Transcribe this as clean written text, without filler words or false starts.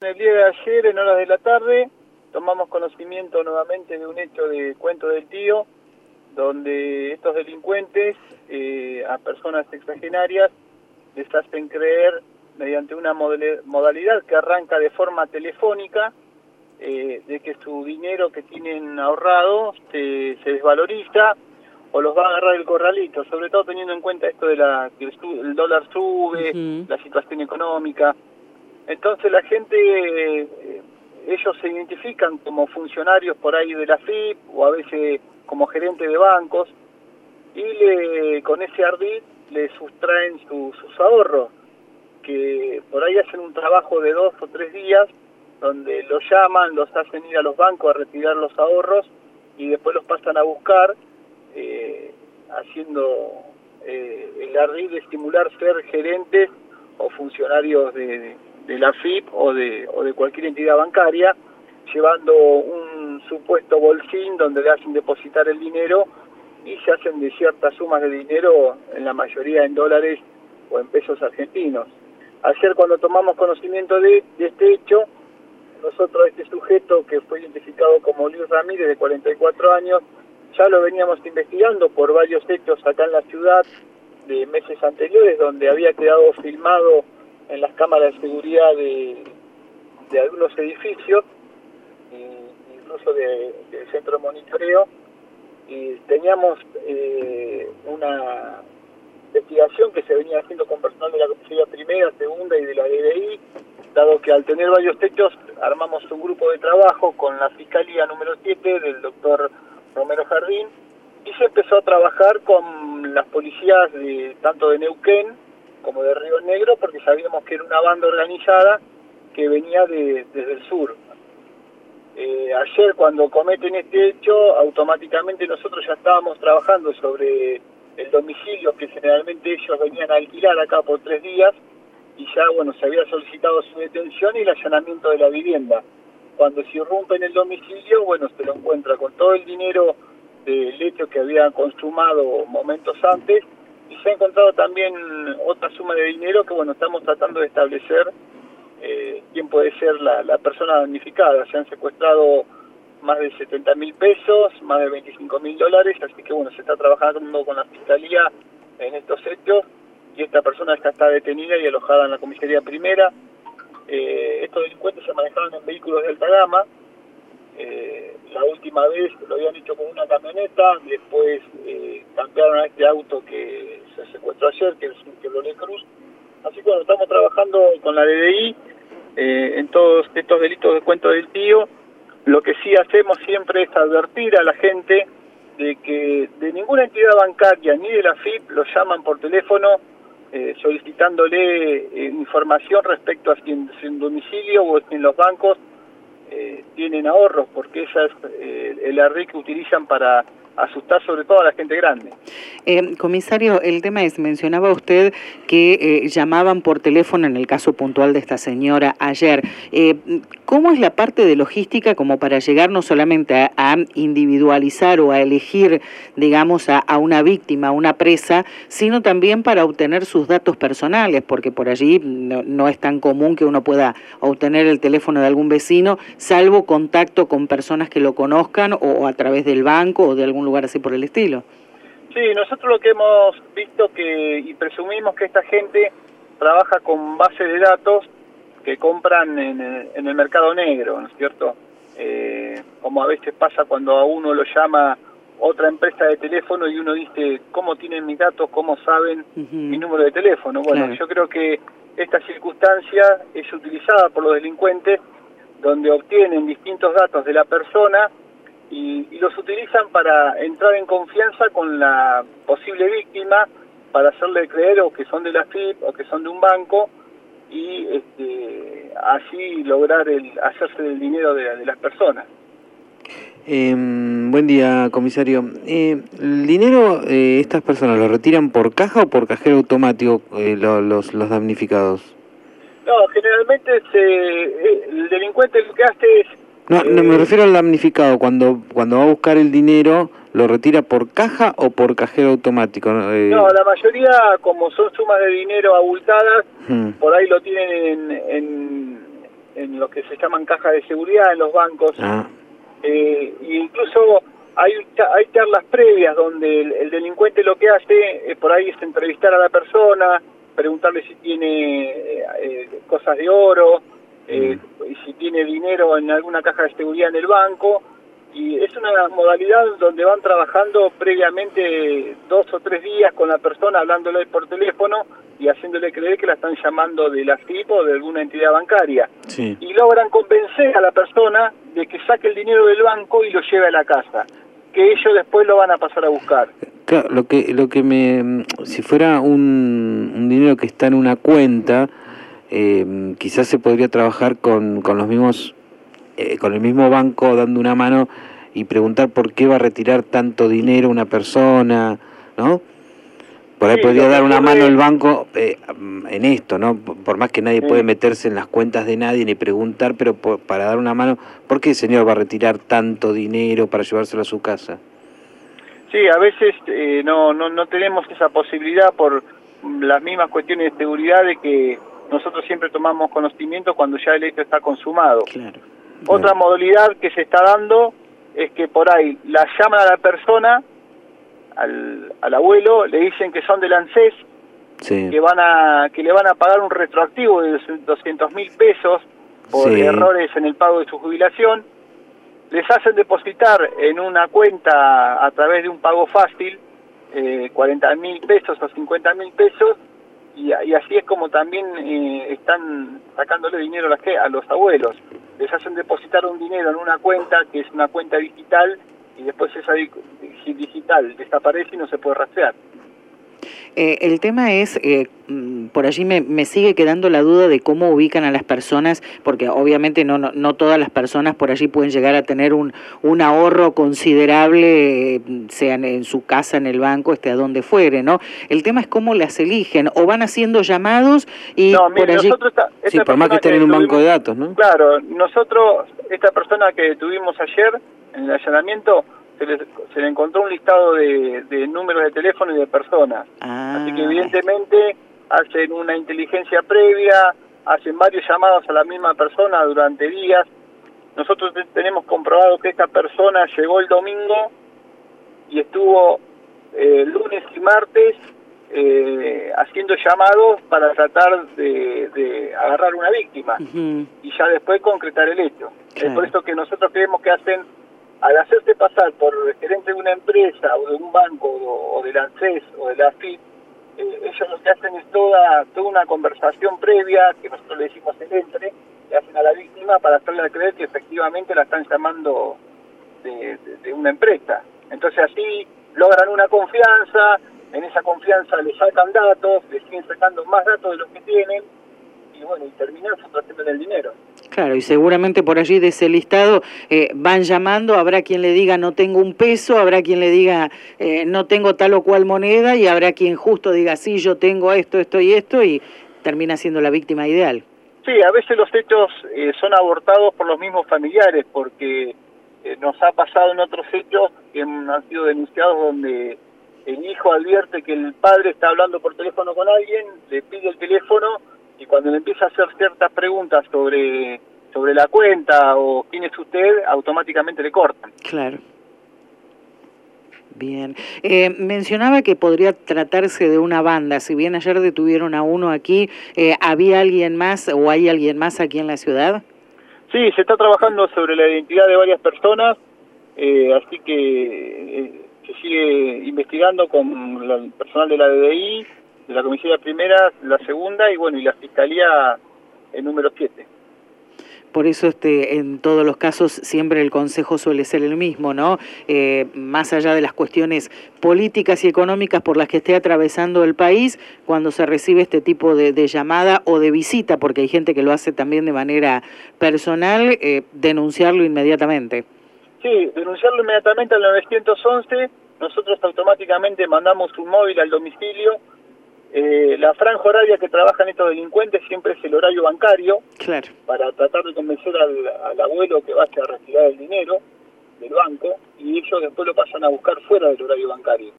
el día de ayer, en horas de la tarde, tomamos conocimiento nuevamente de un hecho de Cuento del Tío, donde estos delincuentes a personas sexagenarias les hacen creer, mediante una modalidad que arranca de forma telefónica, de que su dinero que tienen ahorrado se desvaloriza o los va a agarrar el corralito, sobre todo teniendo en cuenta esto de que el dólar sube, la situación económica. Entonces la gente, ellos se identifican como funcionarios por ahí de la AFIP o a veces como gerentes de bancos y con ese ardid le sustraen sus ahorros, que por ahí hacen un trabajo de 2 o 3 días donde los llaman, los hacen ir a los bancos a retirar los ahorros y después los pasan a buscar, haciendo el ardid de simular ser gerentes o funcionarios de la AFIP o de cualquier entidad bancaria, llevando un supuesto bolsín donde le hacen depositar el dinero y se hacen de ciertas sumas de dinero, en la mayoría en dólares o en pesos argentinos. Ayer, cuando tomamos conocimiento de este hecho, nosotros, este sujeto que fue identificado como Luis Ramírez, de 44 años, ya lo veníamos investigando por varios hechos acá en la ciudad de meses anteriores, donde había quedado filmado en las cámaras de seguridad de algunos edificios, incluso del centro de monitoreo, y teníamos una investigación que se venía haciendo con personal de la Comisaría Primera, Segunda y de la DDI, dado que al tener varios hechos armamos un grupo de trabajo con la Fiscalía número 7 del doctor Romero Jardín, y se empezó a trabajar con las policías tanto de Neuquén como de Río Negro, porque sabíamos que era una banda organizada que venía desde el sur. Ayer, cuando cometen este hecho, automáticamente nosotros ya estábamos trabajando sobre el domicilio que generalmente ellos venían a alquilar acá por 3 días, y ya, bueno, se había solicitado su detención y el allanamiento de la vivienda. Cuando se irrumpe en el domicilio, bueno, se lo encuentra con todo el dinero del hecho que había consumado momentos antes, y se ha encontrado también otra suma de dinero que, bueno, estamos tratando de establecer quién puede ser la persona damnificada. Se han secuestrado más de 70.000 pesos, más de 25.000 dólares, así que, bueno, se está trabajando con la Fiscalía en estos hechos, y esta persona ya está detenida y alojada en la Comisaría Primera. Estos delincuentes se manejaban en vehículos de alta gama. La última vez lo habían hecho con una camioneta, después cambiaron a este auto que se secuestró ayer, que es un Chevrolet Cruz. Así que, bueno, estamos trabajando con la DDI en todos estos delitos de Cuento del Tío. Lo que sí hacemos siempre es advertir a la gente de que de ninguna entidad bancaria ni de la AFIP lo llaman por teléfono solicitándole información respecto a si en domicilio o si en los bancos tienen ahorros, porque esa es el ardid que utilizan para asustar sobre todo a la gente grande. Comisario, el tema es, mencionaba usted que llamaban por teléfono en el caso puntual de esta señora ayer. ¿Cómo es la parte de logística como para llegar no solamente a individualizar o a elegir, digamos, a una víctima, a una presa, sino también para obtener sus datos personales? Porque por allí no es tan común que uno pueda obtener el teléfono de algún vecino, salvo contacto con personas que lo conozcan o a través del banco o de algún lugar así por el estilo. Sí, nosotros lo que hemos visto y presumimos que esta gente trabaja con bases de datos que compran en el mercado negro, ¿no es cierto? Como a veces pasa cuando a uno lo llama otra empresa de teléfono y uno dice, ¿cómo tienen mis datos? ¿Cómo saben mi número de teléfono? Bueno, claro. Yo creo que esta circunstancia es utilizada por los delincuentes, donde obtienen distintos datos de la persona y los utilizan para entrar en confianza con la posible víctima, para hacerle creer o que son de la AFIP o que son de un banco, y así lograr hacerse del dinero de las personas. Buen día, comisario. ¿El dinero estas personas lo retiran por caja o por cajero automático, los damnificados? No, generalmente el delincuente lo que hace es... No, me refiero al damnificado. Cuando va a buscar el dinero, ¿lo retira por caja o por cajero automático? No, la mayoría, como son sumas de dinero abultadas, por ahí lo tienen en en lo que se llaman cajas de seguridad en los bancos. E incluso hay charlas previas donde el delincuente lo que hace por ahí es entrevistar a la persona, preguntarle si tiene cosas de oro, si tiene dinero en alguna caja de seguridad en el banco, y es una modalidad donde van trabajando previamente 2 o 3 días con la persona, hablándole por teléfono y haciéndole creer que la están llamando de la FIP o de alguna entidad bancaria. Sí. Y logran convencer a la persona de que saque el dinero del banco y lo lleve a la casa, que ellos después lo van a pasar a buscar. Claro, si fuera un dinero que está en una cuenta, quizás se podría trabajar con los mismos, con el mismo banco dando una mano y preguntar por qué va a retirar tanto dinero una persona, ¿no? Por ahí podría dar una mano el banco en esto, ¿no? Por más que nadie puede meterse en las cuentas de nadie ni preguntar, pero para dar una mano, ¿por qué el señor va a retirar tanto dinero para llevárselo a su casa? Sí, a veces no tenemos esa posibilidad por las mismas cuestiones de seguridad, de que nosotros siempre tomamos conocimiento cuando ya el hecho está consumado. Claro. Otra modalidad que se está dando es que por ahí la llaman a la persona, al abuelo, le dicen que son del ANSES, sí, que le van a pagar un retroactivo de 200.000 pesos por errores en el pago de su jubilación. Les hacen depositar en una cuenta a través de un pago fácil 40.000 pesos o 50.000 pesos, y así es como también están sacándole dinero a los abuelos. Les hacen depositar un dinero en una cuenta que es una cuenta digital, y después esa digital desaparece y no se puede rastrear. El tema es, por allí me sigue quedando la duda de cómo ubican a las personas, porque obviamente no todas las personas por allí pueden llegar a tener un ahorro considerable, sea en su casa, en el banco, a donde fuere, ¿no? El tema es cómo las eligen, o van haciendo llamados y por allí... Sí, por más que estén en un banco de datos, ¿no? Claro, nosotros, esta persona que tuvimos ayer en el allanamiento, se le encontró un listado de números de teléfono y de personas. Así que evidentemente hacen una inteligencia previa, hacen varios llamados a la misma persona durante días. Nosotros tenemos comprobado que esta persona llegó el domingo y estuvo lunes y martes haciendo llamados para tratar de agarrar una víctima y ya después concretar el hecho. Claro. Es por eso que nosotros creemos que al hacerse pasar por gerente de una empresa o de un banco o del ANSES o de la AFIP, ellos lo que hacen es toda una conversación previa, que nosotros le decimos el entre, le hacen a la víctima para hacerle creer que efectivamente la están llamando de una empresa. Entonces así logran una confianza, en esa confianza le sacan datos, le siguen sacando más datos de los que tienen, y bueno, y terminan sustrayendo el dinero. Claro, y seguramente por allí de ese listado van llamando, habrá quien le diga no tengo un peso, habrá quien le diga no tengo tal o cual moneda, y habrá quien justo diga sí, yo tengo esto, esto y esto, y termina siendo la víctima ideal. Sí, a veces los hechos son abortados por los mismos familiares, porque nos ha pasado en otros hechos que han sido denunciados donde el hijo advierte que el padre está hablando por teléfono con alguien, le pide el teléfono, y cuando le empieza a hacer ciertas preguntas sobre la cuenta o quién es usted, automáticamente le cortan. Claro. Bien. Mencionaba que podría tratarse de una banda. Si bien ayer detuvieron a uno aquí, ¿había alguien más o hay alguien más aquí en la ciudad? Sí, se está trabajando sobre la identidad de varias personas, así que se sigue investigando con el personal de la DDI, de la comisaría primera, la segunda y bueno, y la fiscalía número 7. Por eso en todos los casos siempre el consejo suele ser el mismo, ¿no? Más allá de las cuestiones políticas y económicas por las que esté atravesando el país, cuando se recibe este tipo de llamada o de visita, porque hay gente que lo hace también de manera personal, denunciarlo inmediatamente. Sí, denunciarlo inmediatamente al 911, nosotros automáticamente mandamos un móvil al domicilio. La franja horaria que trabajan estos delincuentes siempre es el horario bancario, claro, para tratar de convencer al abuelo que vaya a retirar el dinero del banco, y ellos después lo pasan a buscar fuera del horario bancario.